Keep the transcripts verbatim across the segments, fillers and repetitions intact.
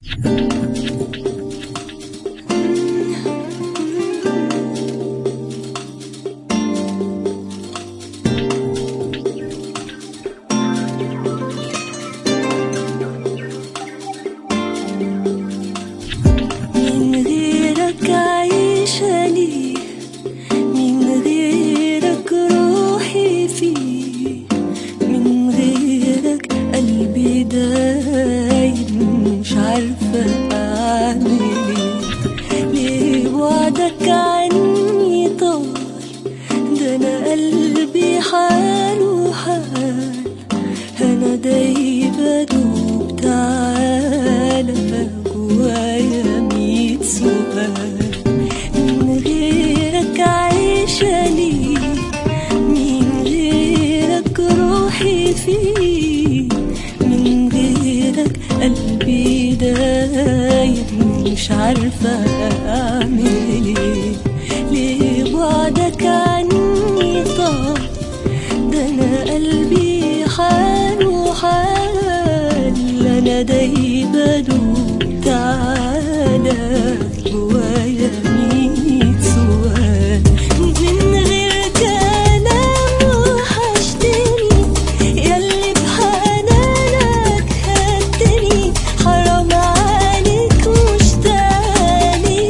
مش عارفة أعمل إيه، ليه بعدك عني طال، ده أنا قلبي حال وحال، أنا دايبة دوب تعالى جوايا ميت سؤال. من غير كلام وحشتني ياللي بحنانك هدني، حرام عليك مشتاقلي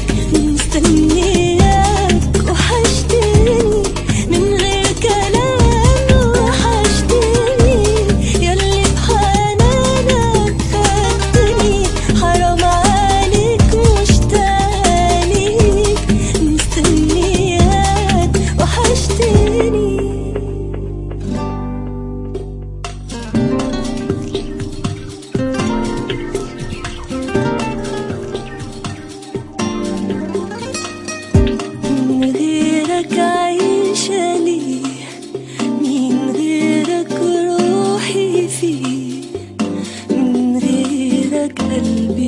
مستنياك وحشتني. من غير كلام وحشتني ياللي بحنانك هدني، حرام عليك مشتاقلي مستنياك وحشتني. من غيرك عايشة ليه، من غيرك روحي فيه، من غيرك قلبي